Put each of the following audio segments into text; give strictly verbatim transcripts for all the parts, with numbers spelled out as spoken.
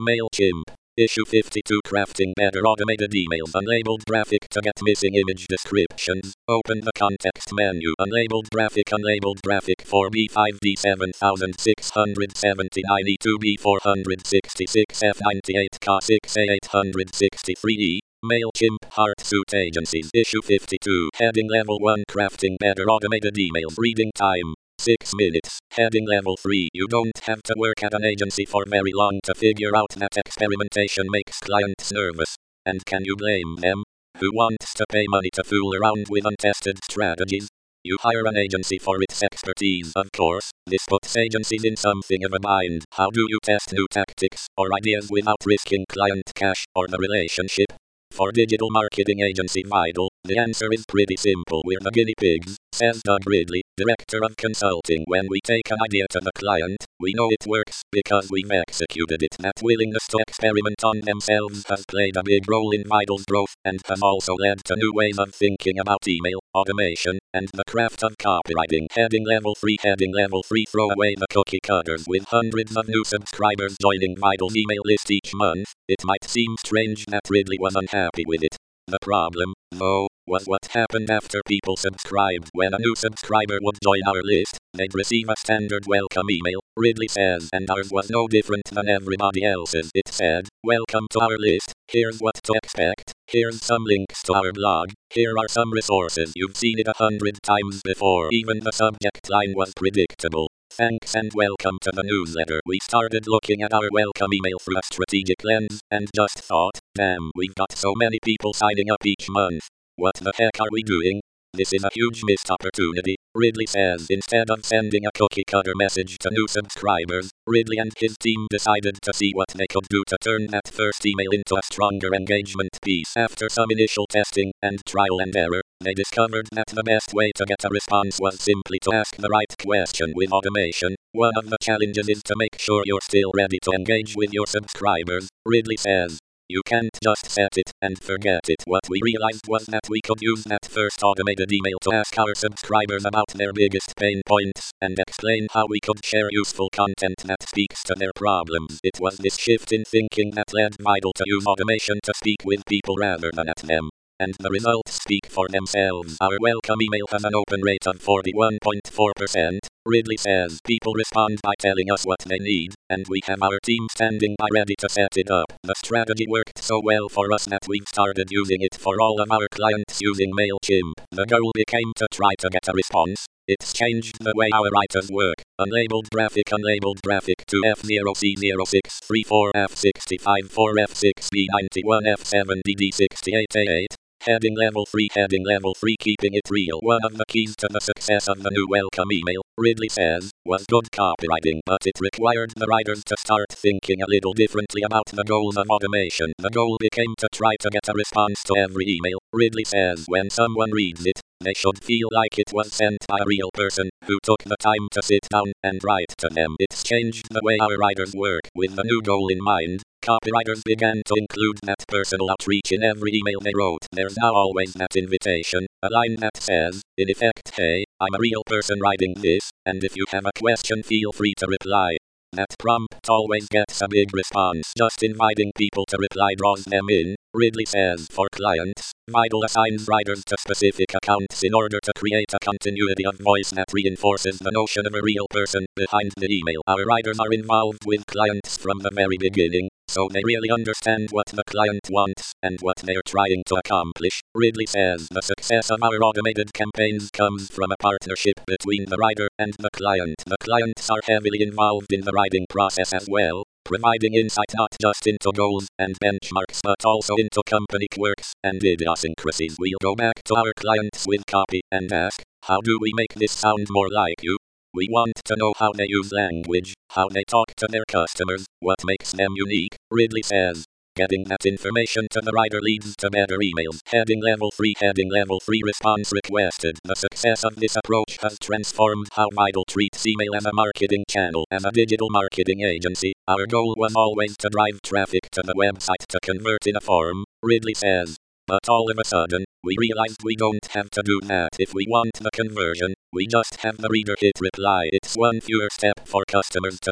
MailChimp. Issue fifty-two Crafting better automated emails. Unlabeled graphic to get missing image descriptions. Open the context menu. Unlabeled graphic. Unlabeled graphic four B five D seven six seven nine E two B four six six F ninety-eight K six A eight six three E. MailChimp Heartsuite Agencies. Issue fifty-two. Heading Level one Crafting better automated emails. Reading time six minutes. Heading Level three. You don't have to work at an agency for very long to figure out that experimentation makes clients nervous. And can you blame them? Who wants to pay money to fool around with untested strategies? You hire an agency for its expertise, of course. This puts agencies in something of a bind. How do you test new tactics or ideas without risking client cash or the relationship? For digital marketing agency Vital, the answer is pretty simple. We're the guinea pigs, says Doug Ridley, director of consulting. When we take an idea to the client, we know it works because we've executed it. That willingness to experiment on themselves has played a big role in Vital's growth and has also led to new ways of thinking about email, automation, and the craft of copywriting. Heading Level three. Heading Level three. Throw away the cookie cutters. With hundreds of new subscribers joining Vital's email list each month, it might seem strange that Ridley was unhappy with it. The problem, though, was what happened after people subscribed. When a new subscriber would join our list, they'd receive a standard welcome email, Ridley says, and ours was no different than everybody else's. It said, "Welcome to our list, here's what to expect, here's some links to our blog, here are some resources." You've seen it a hundred times before. Even the subject line was predictable. "Thanks and welcome to the newsletter." We started looking at our welcome email through a strategic lens, and just thought, damn, we've got so many people signing up each month. What the heck are we doing? This is a huge missed opportunity, Ridley says. Instead of sending a cookie cutter message to new subscribers, Ridley and his team decided to see what they could do to turn that first email into a stronger engagement piece. After some initial testing and trial and error, they discovered that the best way to get a response was simply to ask the right question. With automation, one of the challenges is to make sure you're still ready to engage with your subscribers, Ridley says. You can't just set it and forget it. What we realized was that we could use that first automated email to ask our subscribers about their biggest pain points and explain how we could share useful content that speaks to their problems. It was this shift in thinking that led Vital to use automation to speak with people rather than at them. And the results speak for themselves. Our welcome email has an open rate of forty-one point four percent, Ridley says. People respond by telling us what they need, and we have our team standing by ready to set it up. The strategy worked so well for us that we've started using it for all of our clients using MailChimp. The goal became to try to get a response. It's changed the way our writers work. Unlabeled graphic. Unlabeled graphic two F zero C zero six three four F six five four F six B ninety-one F seven D D sixty-eight A eight. Heading Level three. Heading Level three. Keeping it real. One of the keys to the success of the new welcome email, Ridley says, was good copywriting, but it required the writers to start thinking a little differently about the goals of automation. The goal became to try to get a response to every email, Ridley says. When someone reads it, they should feel like it was sent by a real person who took the time to sit down and write to them. It's changed the way our writers work. With the new goal in mind, copywriters began to include that personal outreach in every email they wrote. There's now always that invitation, a line that says, in effect, "Hey, I'm a real person writing this, and if you have a question feel free to reply." That prompt always gets a big response. Just inviting people to reply draws them in, Ridley says. For clients, Vital assigns writers to specific accounts in order to create a continuity of voice that reinforces the notion of a real person behind the email. Our writers are involved with clients from the very beginning, so they really understand what the client wants and what they're trying to accomplish, Ridley says. The success of our automated campaigns comes from a partnership between the writer and the client. The clients are heavily involved in the writing process as well, providing insight not just into goals and benchmarks but also into company quirks and idiosyncrasies. We'll go back to our clients with copy and ask, how do we make this sound more like you? We want to know how they use language, how they talk to their customers, what makes them unique, Ridley says. Getting that information to the writer leads to better emails. Heading Level three. Heading Level three. Response requested. The success of this approach has transformed how Vital treats email as a marketing channel. As a digital marketing agency, our goal was always to drive traffic to the website to convert in a form, Ridley says. But all of a sudden, we realized we don't have to do that if we want the conversion. We just have the reader hit reply. It's one fewer step for customers to take,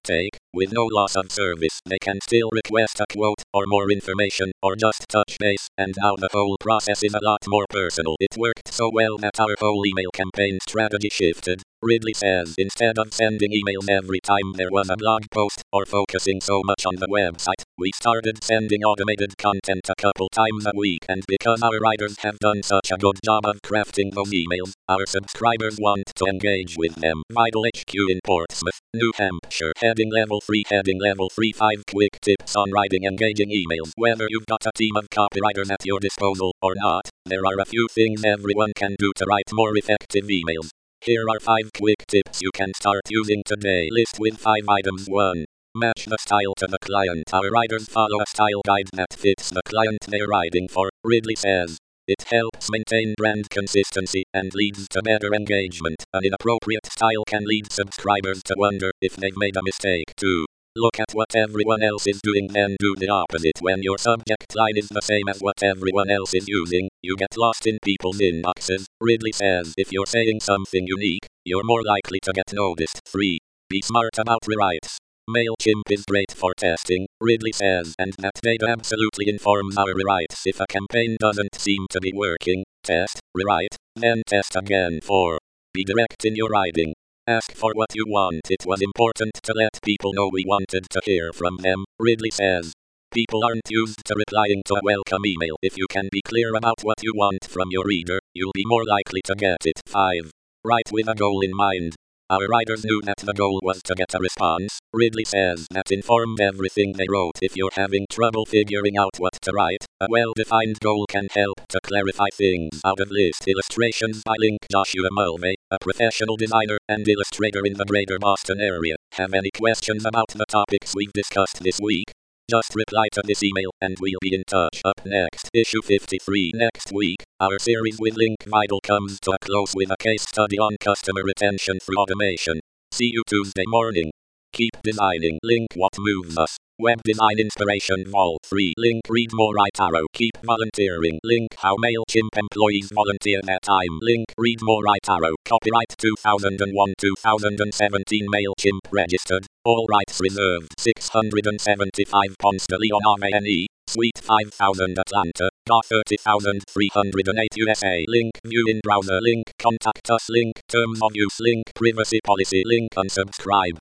With no loss of service, they can still request a quote, or more information, or just touch base, and now the whole process is a lot more personal. It worked so well that our whole email campaign strategy shifted. Ridley says instead of sending emails every time there was a blog post, or focusing so much on the website, we started sending automated content a couple times a week, and because our writers have done such a good job of crafting those emails, our subscribers want to engage with them. Vital H Q in Portsmouth, New Hampshire. Heading Level three. Heading Level three. five Quick Tips on Writing Engaging Emails. Whether you've got a team of copywriters at your disposal or not, there are a few things everyone can do to write more effective emails. Here are five quick tips you can start using today. List with five items. one. Match the style to the client. Our writers follow a style guide that fits the client they're writing for, Ridley says. It helps maintain brand consistency and leads to better engagement. An inappropriate style can lead subscribers to wonder if they've made a mistake. two. Look at what everyone else is doing, then do the opposite. When your subject line is the same as what everyone else is using, you get lost in people's inboxes, Ridley says. If you're saying something unique, you're more likely to get noticed. three. Be smart about rewrites. MailChimp is great for testing, Ridley says, and that data absolutely informs our rewrites. If a campaign doesn't seem to be working, test, rewrite, then test again. four. Be direct in your writing. Ask for what you want. It was important to let people know we wanted to hear from them, Ridley says. People aren't used to replying to a welcome email. If you can be clear about what you want from your reader, you'll be more likely to get it. five. Write with a goal in mind. Our writers knew that the goal was to get a response, Ridley says. That informed everything they wrote. If you're having trouble figuring out what to write, a well-defined goal can help to clarify things. Out of list. Illustrations by Link. Joshua Mulvey, a professional designer and illustrator in the greater Boston area. Have any questions about the topics we've discussed this week? Just reply to this email and we'll be in touch. Up next, issue fifty-three. Next week, our series with Link Vital comes to a close with a case study on customer retention through automation. See you Tuesday morning. Keep designing. Link What Moves Us. Web Design Inspiration Vol. three. Link Read More Write Arrow. Keep volunteering. Link How MailChimp Employees Volunteer Their Time. Link Read More Write Arrow. Copyright two thousand one to two thousand seventeen MailChimp registered. All rights reserved. six hundred seventy-five Ponce de Leon Avene. Suite five thousand Atlanta. G A thirty thousand three hundred eight U S A. Link View in Browser. Link Contact Us. Link Terms of Use. Link Privacy Policy. Link Unsubscribe.